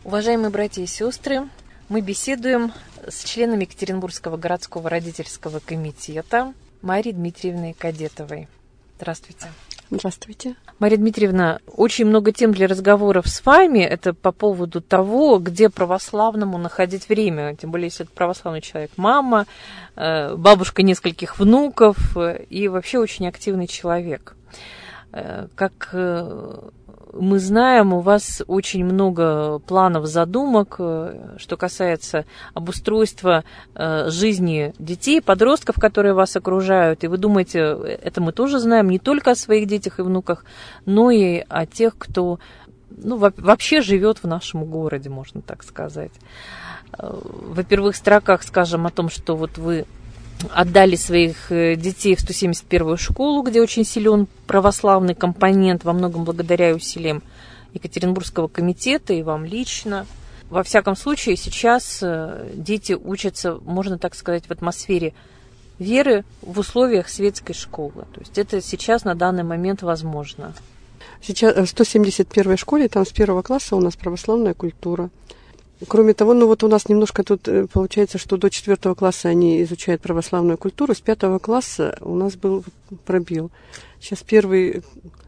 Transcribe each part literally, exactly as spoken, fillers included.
Уважаемые братья и сестры, мы беседуем с членами Екатеринбургского городского родительского комитета Марией Дмитриевной Кадетовой. Здравствуйте. Здравствуйте. Мария Дмитриевна, очень много тем для разговоров с вами. Это по поводу того, где православному находить время. Тем более, если это православный человек, мама, бабушка нескольких внуков и вообще очень активный человек. Как мы знаем, у вас очень много планов, задумок, что касается обустройства жизни детей, подростков, которые вас окружают. И вы думаете, это мы тоже знаем не только о своих детях и внуках, но и о тех, кто ну, вообще живет в нашем городе, можно так сказать. В первых строках скажем о том, что вот вы отдали своих детей в сто семьдесят первую школу, где очень силен православный компонент, во многом благодаря усилиям Екатеринбургского комитета и вам лично. Во всяком случае, сейчас дети учатся, можно так сказать, в атмосфере веры в условиях светской школы. То есть это сейчас на данный момент возможно. Сейчас в сто семьдесят первой школе, там с первого класса у нас православная культура. Кроме того, ну вот у нас немножко тут получается, что до четвертого класса они изучают православную культуру, с пятого класса у нас был пробел. Сейчас первый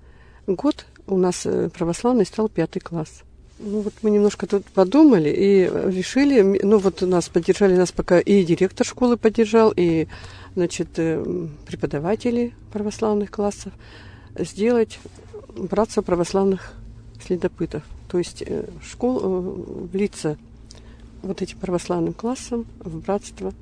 год у нас православный стал пятый класс. Ну вот мы немножко тут подумали и решили, ну вот нас поддержали, нас пока и директор школы поддержал, и, значит, преподаватели православных классов, сделать братство православных следопытов. То есть школ, влиться вот этим православным классом в братство,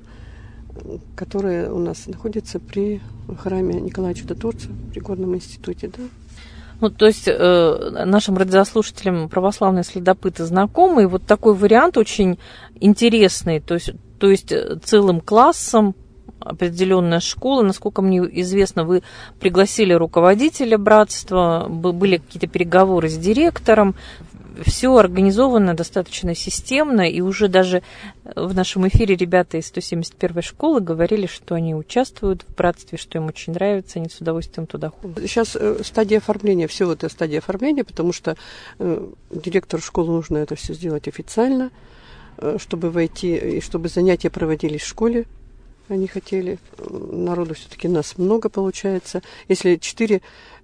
которое у нас находится при храме Николая Чудотворца, при Горном институте, да. Ну, то есть э, нашим радиослушателям православные следопыты знакомы, и вот такой вариант очень интересный, то есть, то есть целым классом определенная школа. Насколько мне известно, вы пригласили руководителя братства, были какие-то переговоры с директором. Все организовано достаточно системно, и уже даже в нашем эфире ребята из сто семьдесят первой школы говорили, что они участвуют в братстве, что им очень нравится, они с удовольствием туда ходят. Сейчас стадия оформления, все это стадия оформления, потому что э, директору школы нужно это все сделать официально, э, чтобы войти, и чтобы занятия проводились в школе. Они хотели, народу все-таки нас много получается. Если четыре,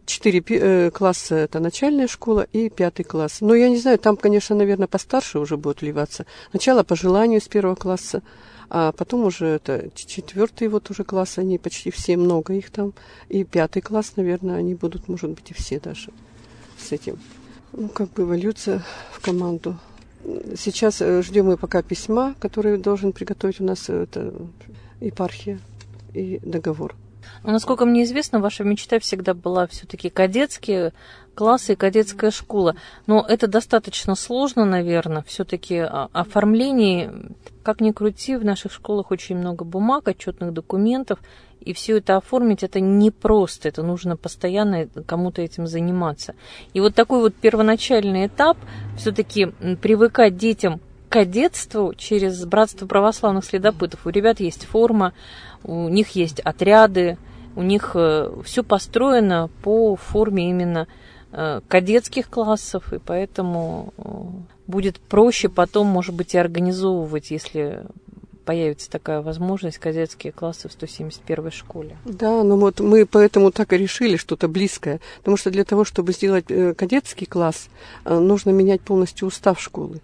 четыре класса – это начальная школа и пятый класс. Но я не знаю, там, конечно, наверное, постарше уже будут вливаться. Сначала по желанию с первого класса, а потом уже это четвертый вот уже класс, они почти все, много их там. И пятый класс, наверное, они будут, может быть, и все даже с этим. Ну, как бы эволюция в команду. Сейчас ждем мы пока письма, которые должен приготовить у нас это, епархия и договор. Но, насколько мне известно, ваша мечта всегда была все-таки кадетские классы и кадетская школа. Но это достаточно сложно, наверное, все-таки оформление. Как ни крути, в наших школах очень много бумаг, отчетных документов, и все это оформить, это непросто, это нужно постоянно кому-то этим заниматься. И вот такой вот первоначальный этап, все-таки привыкать детям к кадетству через братство православных следопытов. У ребят есть форма, у них есть отряды, у них все построено по форме именно кадетских классов, и поэтому будет проще потом, может быть, и организовывать, если появится такая возможность, кадетские классы в сто семьдесят первой школе. Да, ну вот мы поэтому так и решили, что-то близкое, потому что для того, чтобы сделать кадетский класс, нужно менять полностью устав школы.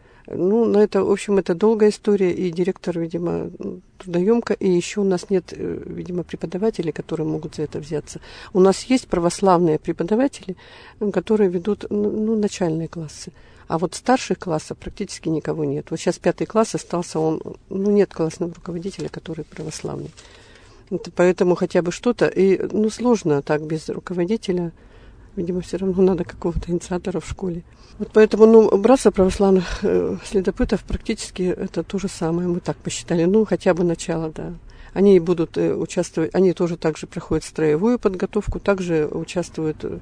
Ну, на это, в общем, это долгая история, и директор, видимо, трудоемко, и еще у нас нет, видимо, преподавателей, которые могут за это взяться. У нас есть православные преподаватели, которые ведут, ну, начальные классы. А вот старших классов практически никого нет. Вот сейчас пятый класс остался, он, ну, нет классного руководителя, который православный. Это поэтому хотя бы что-то, и, ну, сложно так без руководителя. Видимо, все равно надо какого-то инициатора в школе. Вот поэтому, ну, братство православных э, следопытов практически это то же самое, мы так посчитали. Ну, хотя бы начало, да. Они будут э, участвовать, они тоже также проходят строевую подготовку, также участвуют э,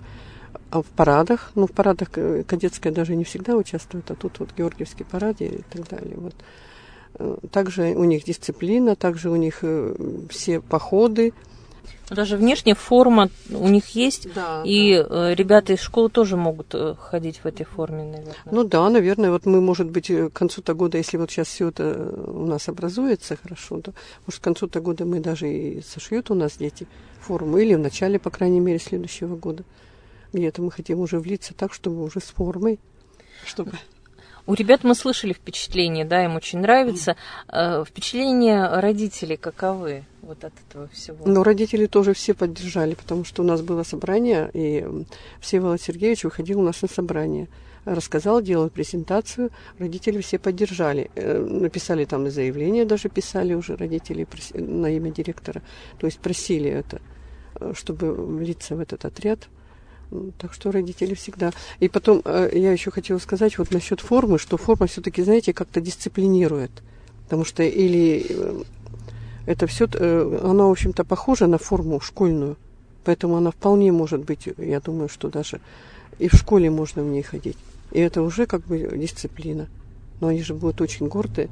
в парадах. Ну, в парадах э, кадетская даже не всегда участвует, а тут вот Георгиевский парад и так далее. Вот. Э, также у них дисциплина, также у них э, все походы. Даже внешняя форма у них есть, да, и да. ребята из школы тоже могут ходить в этой форме, наверное. Ну да, наверное, вот мы, может быть, к концу-то года, если вот сейчас все это у нас образуется хорошо, то, может, к концу-то года мы даже и сошьют у нас дети форму, или в начале, по крайней мере, следующего года. Где-то мы хотим уже влиться так, чтобы уже с формой, чтобы... У ребят мы слышали впечатления, да, им очень нравится. Mm. Впечатления родителей каковы вот от этого всего? Ну, родители тоже все поддержали, потому что у нас было собрание, и Всеволод Сергеевич выходил у нас на собрание. Рассказал, делал презентацию, родители все поддержали. Написали там и заявление, даже писали уже родители на имя директора. То есть просили это, чтобы влиться в этот отряд. Так что родители всегда. И потом я еще хотела сказать вот насчет формы, что форма все-таки, знаете, как-то дисциплинирует. Потому что или это все, она, в общем-то, похожа на форму школьную. Поэтому она вполне может быть, я думаю, что даже и в школе можно в ней ходить. И это уже как бы дисциплина. Но они же будут очень гордые.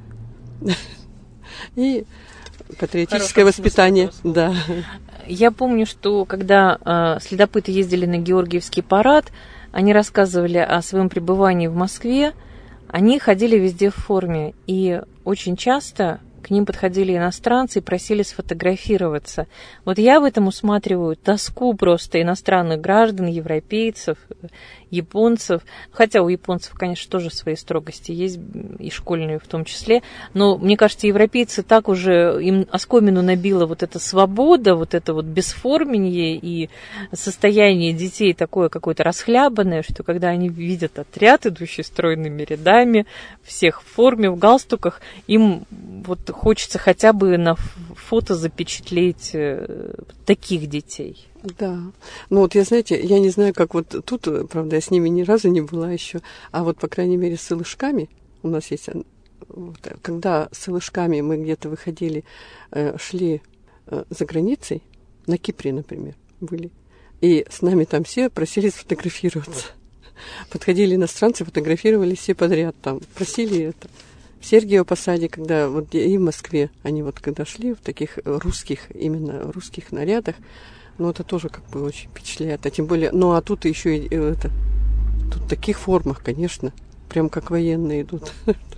И патриотическое воспитание. Да. Я помню, что когда э, следопыты ездили на Георгиевский парад, они рассказывали о своем пребывании в Москве, они ходили везде в форме, и очень часто к ним подходили иностранцы и просили сфотографироваться. Вот я в этом усматриваю тоску просто иностранных граждан, европейцев, японцев. Хотя у японцев, конечно, тоже свои строгости есть, и школьные в том числе. Но, мне кажется, европейцы так уже, им оскомину набила вот эта свобода, вот это вот бесформенье и состояние детей такое какое-то расхлябанное, что когда они видят отряд, идущий стройными рядами, всех в форме, в галстуках, им вот хочется хотя бы на фото запечатлеть таких детей. Да. Ну вот я, знаете, я не знаю, как вот тут, правда, я с ними ни разу не была еще, а вот, по крайней мере, с Илышками у нас есть, вот, когда с Илышками мы где-то выходили, шли за границей, на Кипре, например, были, и с нами там все просили сфотографироваться. Подходили иностранцы, фотографировали все подряд там, просили это. В Сергиево Посаде, когда вот и в Москве, они вот когда шли в таких русских, именно русских нарядах, ну, это тоже как бы очень впечатляет. А тем более, ну, а тут еще и это, тут в таких формах, конечно, прям как военные идут.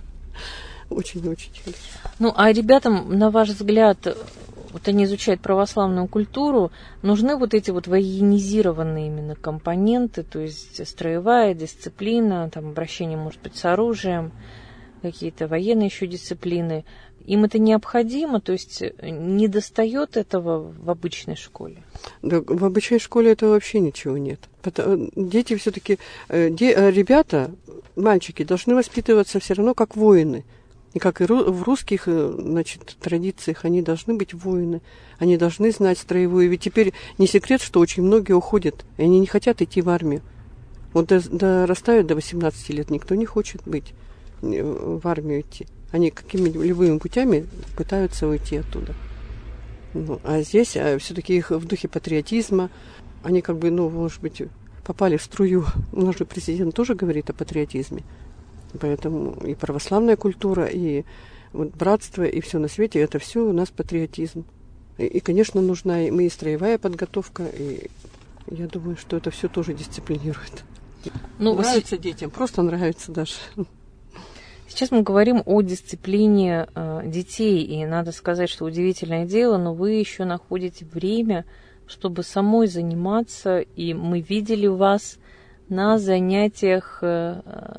Очень-очень хорошо. Ну, а ребятам, на ваш взгляд, вот они изучают православную культуру, нужны вот эти вот военизированные именно компоненты, то есть строевая дисциплина, там, обращение, может быть, с оружием, какие-то военные еще дисциплины. Им это необходимо, то есть не достает этого в обычной школе? Да, в обычной школе этого вообще ничего нет. Дети все-таки, ребята, мальчики, должны воспитываться все равно как воины. И как и в русских, значит, традициях, они должны быть воины. Они должны знать строевую. Ведь теперь не секрет, что очень многие уходят, и они не хотят идти в армию. Вот дорастают до восемнадцати лет, никто не хочет быть в армию идти. Они какими-либо любыми путями пытаются уйти оттуда. Ну, а здесь а все-таки их в духе патриотизма. Они как бы, ну, может быть, попали в струю. У нас же президент тоже говорит о патриотизме. Поэтому и православная культура, и вот братство, и все на свете, это все у нас патриотизм. И, и, конечно, нужна и, и строевая подготовка, и я думаю, что это все тоже дисциплинирует. Ну, нравится детям, просто нравится даже. Сейчас мы говорим о дисциплине э, детей, и надо сказать, что удивительное дело, но вы еще находите время, чтобы самой заниматься, и мы видели вас на занятиях э,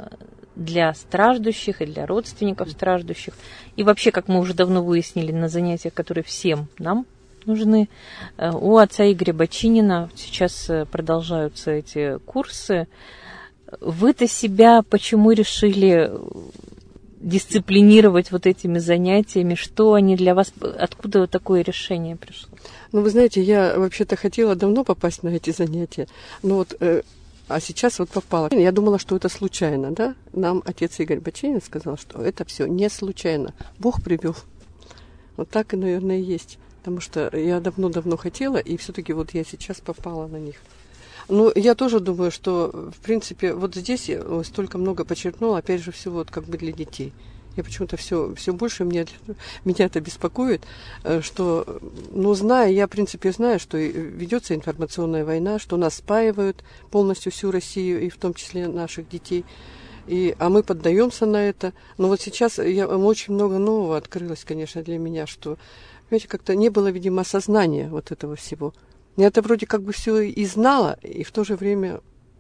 для страждущих и для родственников страждущих, и вообще, как мы уже давно выяснили, на занятиях, которые всем нам нужны. Э, у отца Игоря Бочинина сейчас продолжаются эти курсы. Вы-то себя почему решили дисциплинировать вот этими занятиями? Что они для вас... Откуда такое решение пришло? Ну, вы знаете, я вообще-то хотела давно попасть на эти занятия, но вот... Э, а сейчас вот попала. Я думала, что это случайно, да? Нам отец Игорь Бочинин сказал, что это все не случайно. Бог привел. Вот так и, наверное, и есть. Потому что я давно-давно хотела, и все-таки вот я сейчас попала на них. Ну, я тоже думаю, что, в принципе, вот здесь я столько много подчеркнула, опять же, все вот как бы для детей. Я почему-то все, все больше меня, меня это беспокоит, что, ну, зная, я, в принципе, знаю, что ведется информационная война, что нас спаивают полностью всю Россию, и в том числе наших детей, и, а мы поддаемся на это. Но вот сейчас я, очень много нового открылось, конечно, для меня, что, понимаете, как-то не было, видимо, осознания вот этого всего. Я это вроде как бы все и знала, и в то же время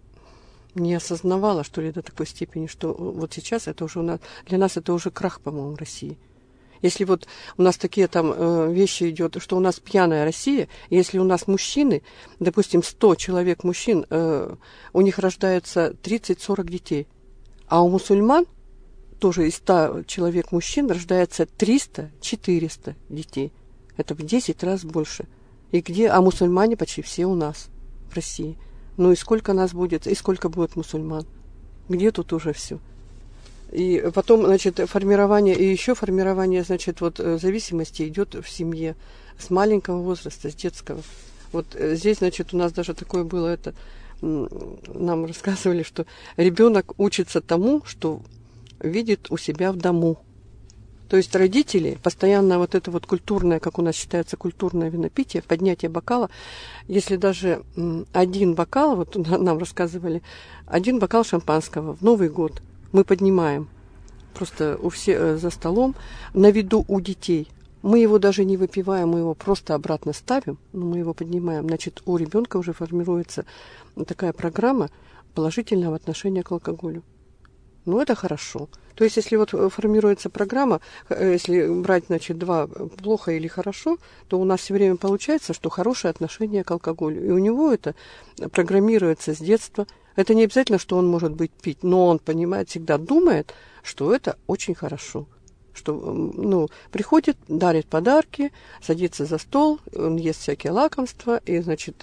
не осознавала, что ли, до такой степени, что вот сейчас это уже у нас, для нас это уже крах, по-моему, России. Если вот у нас такие там э, вещи идет, что у нас пьяная Россия, если у нас мужчины, допустим, сто человек мужчин, э, у них рождается тридцать-сорок детей, а у мусульман тоже из ста человек мужчин рождается триста-четыреста детей. Это в десять раз больше. И где, а мусульмане почти все у нас, в России. Ну и сколько нас будет, и сколько будет мусульман? Где тут уже все? И потом, значит, формирование, и еще формирование, значит, вот зависимости идет в семье с маленького возраста, с детского. Вот здесь, значит, у нас даже такое было, это, нам рассказывали, что ребенок учится тому, что видит у себя в дому. То есть родители, постоянно вот это вот культурное, как у нас считается, культурное винопитие, поднятие бокала, если даже один бокал, вот нам рассказывали, один бокал шампанского в Новый год мы поднимаем просто у всех за столом, на виду у детей. Мы его даже не выпиваем, мы его просто обратно ставим, но мы его поднимаем. Значит, у ребенка уже формируется такая программа положительного отношения к алкоголю. Ну, это хорошо. То есть, если вот формируется программа, если брать, значит, два плохо или хорошо, то у нас все время получается, что хорошее отношение к алкоголю. И у него это программируется с детства. Это не обязательно, что он может быть пить, но он понимает, всегда думает, что это очень хорошо. Что, ну, приходит, дарит подарки, садится за стол, он ест всякие лакомства, и, значит,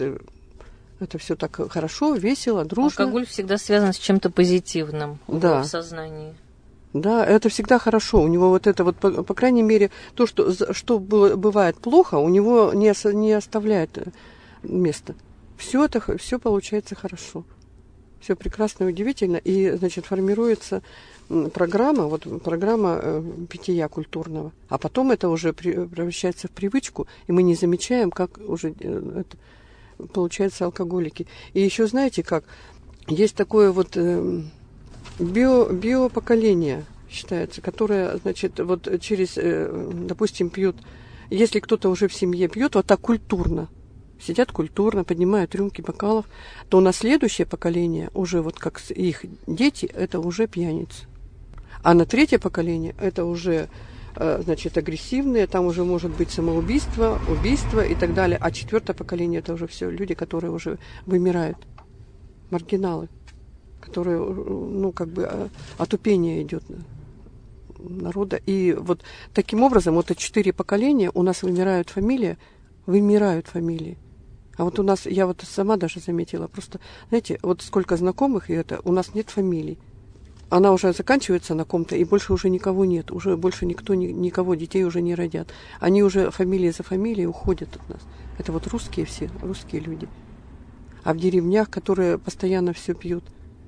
это все так хорошо, весело, дружно. Алкоголь всегда связан с чем-то позитивным да. в сознании. Да, это всегда хорошо. У него вот это вот, по, по крайней мере, то, что, что было, бывает плохо, у него не, не оставляет места. Все это, все получается хорошо. Все прекрасно и удивительно. И, значит, формируется программа, вот программа э, питья культурного. А потом это уже при, превращается в привычку, и мы не замечаем, как уже э, это, получается алкоголики. И еще знаете как? Есть такое вот э, био, биопоколение, считается, которое, значит, вот через, э, допустим, пьют, если кто-то уже в семье пьет, вот так культурно, сидят культурно, поднимают рюмки бокалов, то на следующее поколение, уже вот как их дети, это уже пьяницы. А на третье поколение это уже, значит, агрессивные, там уже может быть самоубийство, убийство и так далее. А четвертое поколение это уже все люди, которые уже вымирают, маргиналы, которые, ну, как бы отупение идет народа. И вот таким образом, вот эти четыре поколения у нас вымирают фамилии, вымирают фамилии. А вот у нас, я вот сама даже заметила, просто, знаете, вот сколько знакомых, и это, у нас нет фамилий. Она уже заканчивается на ком-то, и больше уже никого нет. Уже больше никто, никого, детей уже не родят. Они уже фамилии за фамилией уходят от нас. Это вот русские все, русские люди. А в деревнях, которые постоянно все пьют.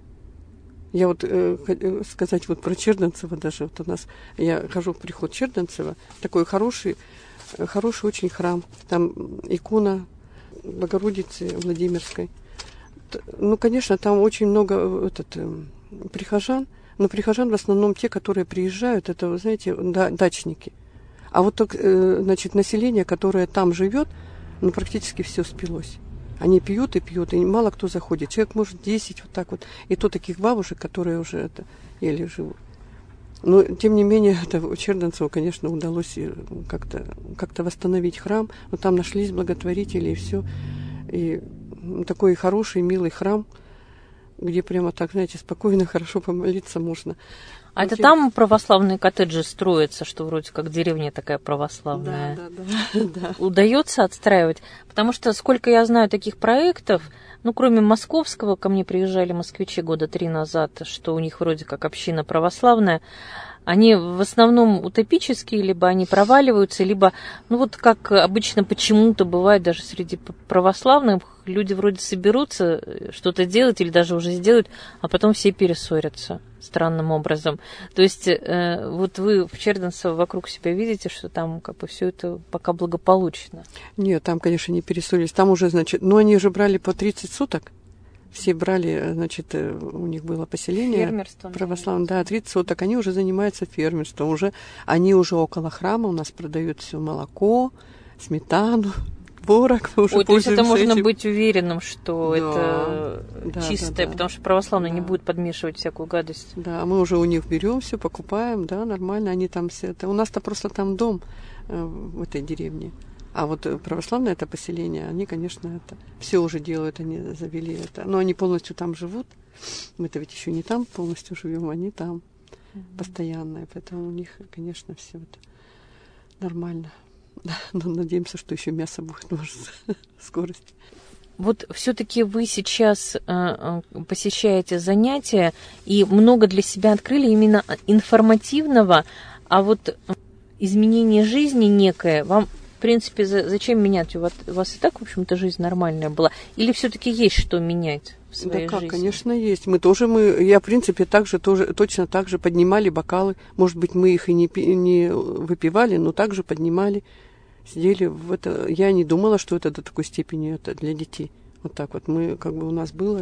Я вот э, сказать вот про Черданцево даже. Вот у нас, я хожу в приход Черданцева, такой хороший, хороший очень храм. Там икона Богородицы Владимирской. Ну, конечно, там очень много этот, прихожан, но прихожан в основном те, которые приезжают, это, вы знаете, дачники. А вот, значит, население, которое там живет, ну, практически все спилось. Они пьют и пьют, и мало кто заходит. Человек может десять вот так вот. И то таких бабушек, которые уже это еле живут. Но, тем не менее, это Черданцеву, конечно, удалось как-то, как-то восстановить храм. Но там нашлись благотворители и все. И такой хороший, милый храм, где прямо так, знаете, спокойно, хорошо помолиться можно. А вот это я... там православные коттеджи строятся, что вроде как деревня такая православная? Да, да, да, да. Удается отстраивать? Потому что, сколько я знаю таких проектов, ну, кроме московского, ко мне приезжали москвичи года три назад, что у них вроде как община православная, они в основном утопические, либо они проваливаются, либо, ну, вот как обычно почему-то бывает даже среди православных, люди вроде соберутся что-то делать или даже уже сделают, а потом все перессорятся странным образом. То есть э, вот вы в Черденцево вокруг себя видите, что там как бы все это пока благополучно? Нет, там, конечно, не перессорились. Там уже, значит, ну они же брали по тридцать суток. Все брали, значит, у них было поселение православное, да, тридцать суток. Они уже занимаются фермерством, уже, они уже около храма у нас продают все молоко, сметану, творог. Ой, то есть это можно этим. Быть уверенным, что да, это да, чистое, да, да. Потому что православный да. не будет подмешивать всякую гадость. Да, мы уже у них берем все, покупаем, да, нормально. Они там все это. У нас-то просто там дом э, в этой деревне. А вот православное это поселение, они, конечно, это все уже делают, они завели это. Но они полностью там живут. Мы-то ведь еще не там полностью живем, они там mm-hmm. постоянные. Поэтому у них, конечно, все это нормально. Но надеемся, что еще мясо будет, может, скорость. Вот все-таки вы сейчас э, посещаете занятия и много для себя открыли именно информативного, а вот изменение жизни некое вам. В принципе, за, зачем менять? У вас, у вас и так, в общем-то, жизнь нормальная была? Или все-таки есть что менять в своей да как, жизни? Конечно, есть. Мы тоже, мы, я, в принципе, также, тоже, точно так же поднимали бокалы. Может быть, мы их и не, не выпивали, но также поднимали. Сидели в это. Я не думала, что это до такой степени это для детей. Вот так вот. Мы, как бы, у нас было...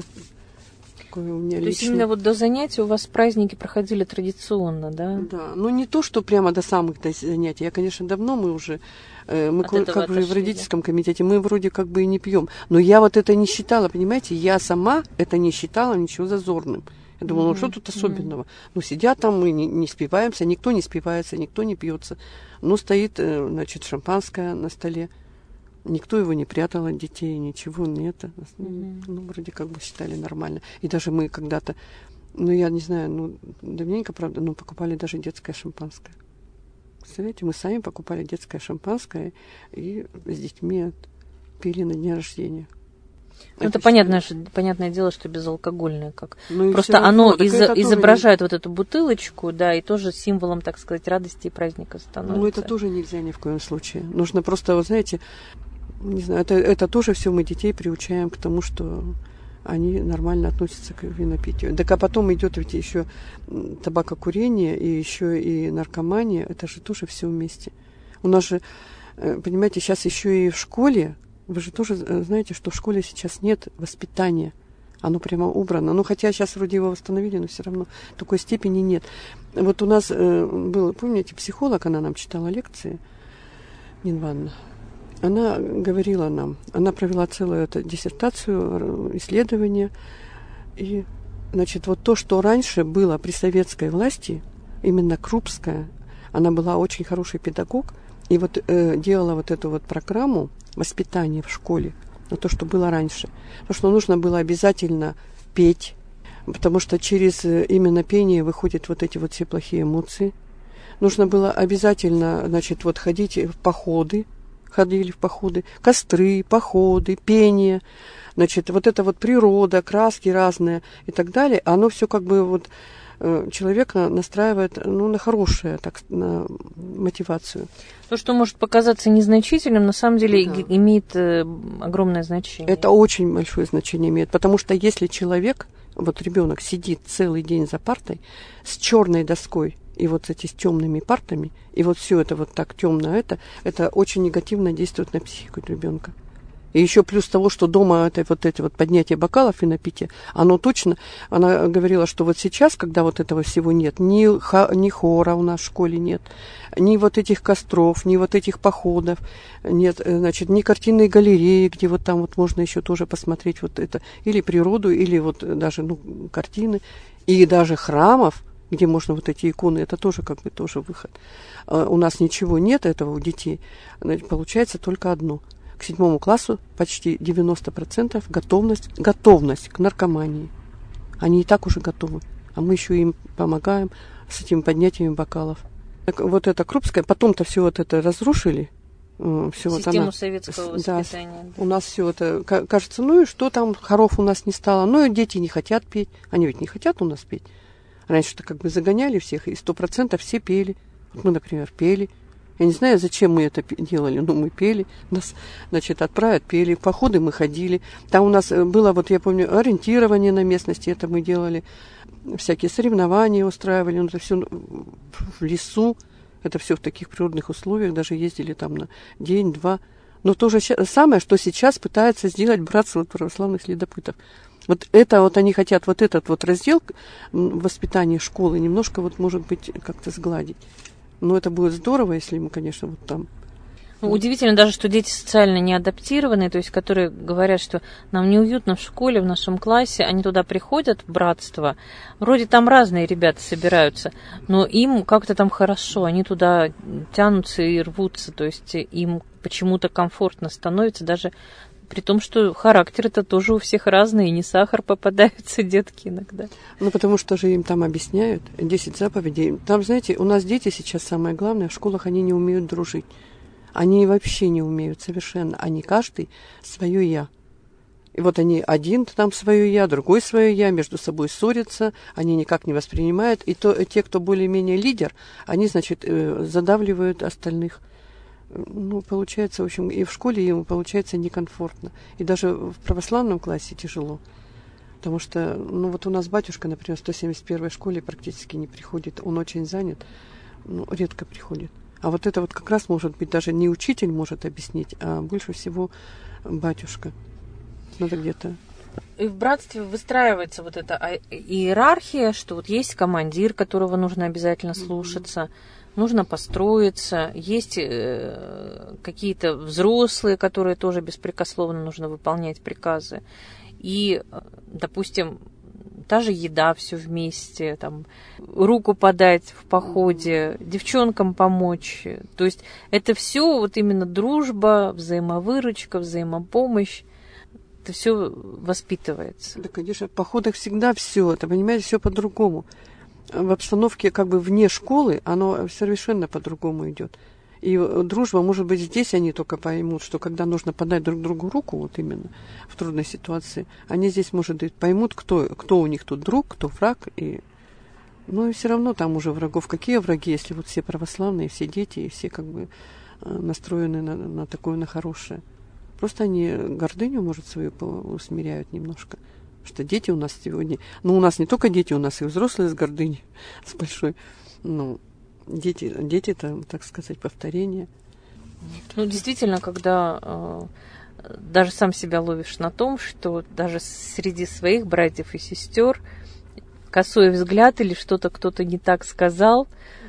У меня То лично... есть именно вот до занятий у вас праздники проходили традиционно, да? Да, ну не то, что прямо до самых занятий. Я, конечно, давно мы уже, э, мы как, как бы в родительском комитете, мы вроде как бы и не пьем. Но я вот это не считала, понимаете, я сама это не считала ничего зазорным. Я думала, ну что тут особенного? Mm-hmm. Ну сидят там, мы не, не спиваемся, никто не спивается, никто не пьется. Ну стоит, э, значит, шампанское на столе. Никто его не прятал от детей, ничего, не это. Mm-hmm. Ну, вроде как бы считали нормально. И даже мы когда-то, ну, я не знаю, ну, давненько, правда, но покупали даже детское шампанское. Представляете, мы сами покупали детское шампанское и с детьми пили на дне рождения. Ну, это понятное, понятное дело, что безалкогольное как. Ну, просто оно из, изображает не... вот эту бутылочку, да, и тоже символом, так сказать, радости и праздника становится. Ну, это тоже нельзя ни в коем случае. Нужно просто, вот знаете, не знаю, это, это тоже все мы детей приучаем к тому, что они нормально относятся к винопитию. Так а потом идет ведь еще табакокурение и еще и наркомания. Это же тоже все вместе. У нас же, понимаете, сейчас еще и в школе, вы же тоже знаете, что в школе сейчас нет воспитания. Оно прямо убрано. Ну, хотя сейчас вроде его восстановили, но все равно такой степени нет. Вот у нас э, был, помните, психолог, она нам читала лекции, Нина Ивановна. Она говорила нам, она провела целую эту диссертацию, исследование. И, значит, вот то, что раньше было при советской власти, именно Крупская, она была очень хороший педагог, и вот э, делала вот эту вот программу воспитания в школе, но то, что было раньше. То, что нужно было обязательно петь, потому что через именно пение выходят вот эти вот все плохие эмоции. Нужно было обязательно, значит, вот ходить в походы, ходили в походы, костры, походы, пение, значит, вот это вот природа, краски разные и так далее, оно все как бы вот э, человека настраивает, ну, на хорошее, так, на мотивацию. То, что может показаться незначительным, на самом деле да. имеет э, огромное значение. Это очень большое значение имеет, потому что если человек, вот ребенок сидит целый день за партой с черной доской, и вот эти с темными партами, и вот все это вот так темно, это, это очень негативно действует на психику ребенка. И еще плюс того, что дома это вот эти вот поднятие бокалов и напитие, оно точно, она говорила, что вот сейчас, когда вот этого всего нет, ни, ха, ни хора у нас в школе нет, ни вот этих костров, ни вот этих походов, нет, значит, ни картинной галереи, где вот там вот можно еще тоже посмотреть вот это, или природу, или вот даже, ну, картины, и даже храмов, где можно вот эти иконы, это тоже как бы тоже выход. А у нас ничего нет этого у детей. Значит, получается только одно. К седьмому классу почти девяносто процентов готовность, готовность к наркомании. Они и так уже готовы. А мы еще им помогаем с этими поднятиями бокалов. Так, вот это Крупская, потом-то все вот это разрушили. Все Систему вот она, советского воспитания. Да, у нас все это, кажется, ну и что там, хоров у нас не стало. Ну и дети не хотят петь. Они ведь не хотят у нас петь. Раньше-то как бы загоняли всех, и сто процентов все пели. Вот мы, например, пели. Я не знаю, зачем мы это делали, но мы пели, нас, значит, отправят, пели, в походы мы ходили. Там у нас было, вот я помню, ориентирование на местности, это мы делали, всякие соревнования устраивали, ну, это все в лесу, это все в таких природных условиях, даже ездили там на день-два. Но то же самое, что сейчас пытается сделать братство вот православных следопытов. Вот это вот они хотят вот этот вот раздел воспитания школы немножко вот, может быть, как-то сгладить. Но это будет здорово, если мы, конечно, вот там... Ну, удивительно даже, что дети социально не адаптированные, то есть которые говорят, что нам неуютно в школе, в нашем классе, они туда приходят, в братство, вроде там разные ребята собираются, но им как-то там хорошо, они туда тянутся и рвутся, то есть им почему-то комфортно становится, даже при том, что характер-то тоже у всех разный, и не сахар попадаются детки иногда. Ну, потому что же им там объясняют, десять заповедей. Там, знаете, у нас дети сейчас самое главное, в школах они не умеют дружить. Они вообще не умеют совершенно. Они каждый свое «я». И вот они один там свое «я», другой свое «я», между собой ссорятся, они никак не воспринимают. И то, те, кто более-менее лидер, они, значит, задавливают остальных. Ну, получается, в общем, и в школе ему получается некомфортно. И даже в православном классе тяжело. Потому что, ну, вот у нас батюшка, например, в сто семьдесят первой школе практически не приходит. Он очень занят, ну, редко приходит. А вот это вот как раз, может быть, даже не учитель может объяснить, а больше всего батюшка. Надо где-то... И в братстве выстраивается вот эта иерархия, что вот есть командир, которого нужно обязательно слушаться, mm-hmm. нужно построиться, есть какие-то взрослые, которые тоже беспрекословно нужно выполнять приказы. И, допустим, та же еда, все вместе, там, руку подать в походе, девчонкам помочь. То есть это все вот именно дружба, взаимовыручка, взаимопомощь. Это все воспитывается. Да, конечно, в походах всегда все, это, понимаете, все по-другому. В обстановке как бы вне школы оно совершенно по-другому идет. И дружба, может быть, здесь они только поймут, что когда нужно подать друг другу руку, вот именно в трудной ситуации, они здесь, может быть, поймут, кто, кто у них тут друг, кто враг. И... Ну и все равно там уже врагов. Какие враги, если вот все православные, все дети, и все как бы настроены на, на такое, на хорошее. Просто они гордыню, может, свою усмиряют немножко. Что дети у нас сегодня... Ну, у нас не только дети, у нас и взрослые с гордыней, с большой... Ну, Дети, дети это, так сказать, повторение. Ну, действительно, когда э, даже сам себя ловишь на том, что даже среди своих братьев и сестер косой взгляд или что-то кто-то не так сказал,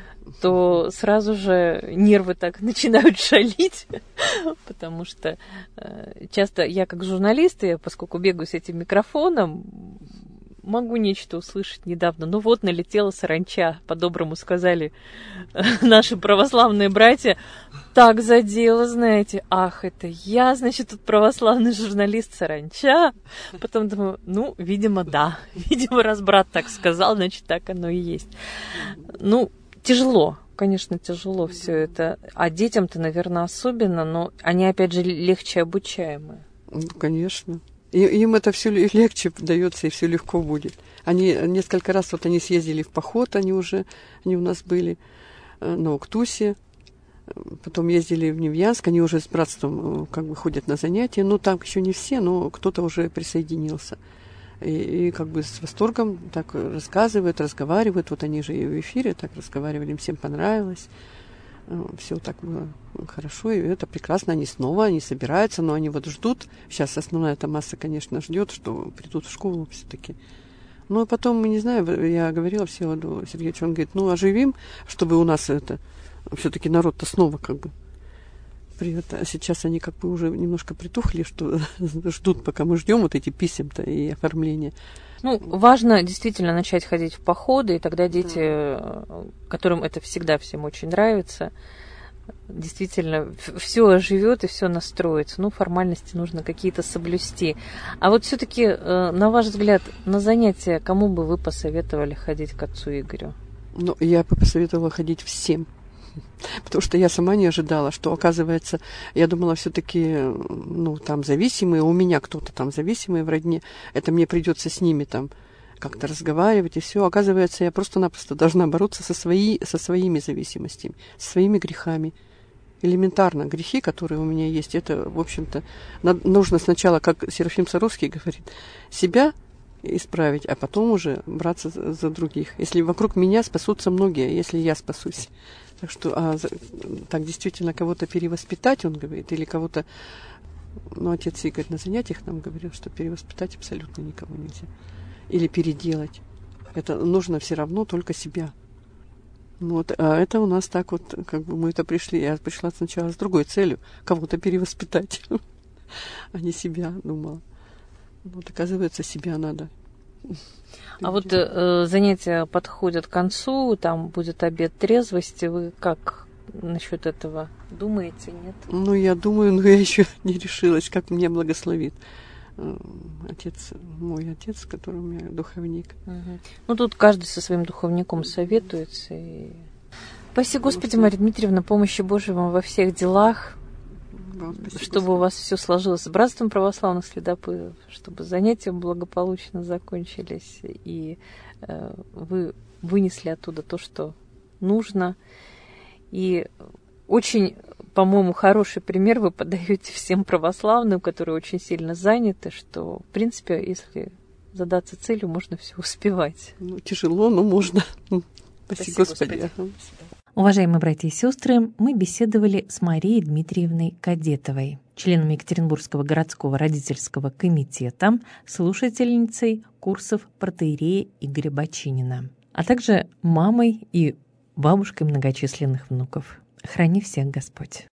то сразу же нервы так начинают шалить, потому что э, часто я как журналист, я, поскольку бегаю с этим микрофоном, могу нечто услышать недавно. Ну вот, налетела саранча, по-доброму сказали наши православные братья. Так задело, знаете. Ах, это я, значит, тут православный журналист саранча. Потом думаю, ну, видимо, да. Видимо, раз брат так сказал, значит, так оно и есть. Ну, тяжело, конечно, тяжело все это. А детям-то, наверное, особенно, но они, опять же, легче обучаемые. Ну, конечно. И им это все легче дается, и все легко будет. Они несколько раз, вот они съездили в поход, они уже, они у нас были на Уктусе, потом ездили в Невьянск, они уже с братством как бы ходят на занятия, ну там еще не все, но кто-то уже присоединился. И, и как бы с восторгом так рассказывают, разговаривают, вот они же и в эфире так разговаривали, им всем понравилось. Все так было хорошо, и это прекрасно. Они снова, они собираются, но они вот ждут. Сейчас основная эта масса, конечно, ждет, что придут в школу все-таки. Ну, а потом, мы не знаю, я говорила Всеволоду Сергеевичу, он говорит, ну, оживим, чтобы у нас это, все-таки народ-то снова как бы привет. А сейчас они как бы уже немножко притухли, что ждут, пока мы ждем вот эти писем-то и оформления. Ну, важно действительно начать ходить в походы, и тогда дети, да. которым это всегда всем очень нравится, действительно все оживет и все настроится. Ну, формальности нужно какие-то соблюсти. А вот все-таки, на ваш взгляд, на занятия кому бы вы посоветовали ходить к отцу Игорю? Ну, я бы посоветовала ходить всем. Потому что я сама не ожидала, что, оказывается, я думала, все-таки, ну, там зависимые, у меня кто-то там зависимый в родне, это мне придется с ними там как-то разговаривать и все. Оказывается, я просто-напросто должна бороться со, свои, со своими зависимостями, со своими грехами. элементарно. Грехи, которые у меня есть, это, в общем-то, нужно сначала, как Серафим Саровский говорит, себя исправить, а потом уже браться за, за других. Если вокруг меня спасутся многие, если я спасусь. Так что, а, так действительно кого-то перевоспитать, он говорит, или кого-то, ну, отец Игорь на занятиях нам говорил, что перевоспитать абсолютно никого нельзя. Или переделать. Это нужно все равно только себя. Вот, а это у нас так вот, как бы мы это пришли. Я пришла сначала с другой целью, кого-то перевоспитать, а не себя думала. Вот, оказывается, себя надо. А вот э, занятия подходят к концу, там будет обед трезвости. Вы как насчет этого думаете, нет? Ну, я думаю, но я еще не решилась, как меня благословит отец, мой отец, который у меня духовник. Угу. Ну, тут каждый со своим духовником советуется. И... Спасибо, Господи, Мария Дмитриевна, помощи Божией вам во всех делах. Спасибо, чтобы Господи. У вас все сложилось с братством православных следопытов, чтобы занятия благополучно закончились, и э, вы вынесли оттуда то, что нужно. И очень, по-моему, хороший пример вы подаете всем православным, которые очень сильно заняты, что, в принципе, если задаться целью, можно все успевать. Ну, тяжело, но можно. Спасибо, Спасибо Господи. Господи. Уважаемые братья и сестры, мы беседовали с Марией Дмитриевной Кадетовой, членом Екатеринбургского городского родительского комитета, слушательницей курсов протоиерея Игоря Бочинина, а также мамой и бабушкой многочисленных внуков. Храни всех Господь!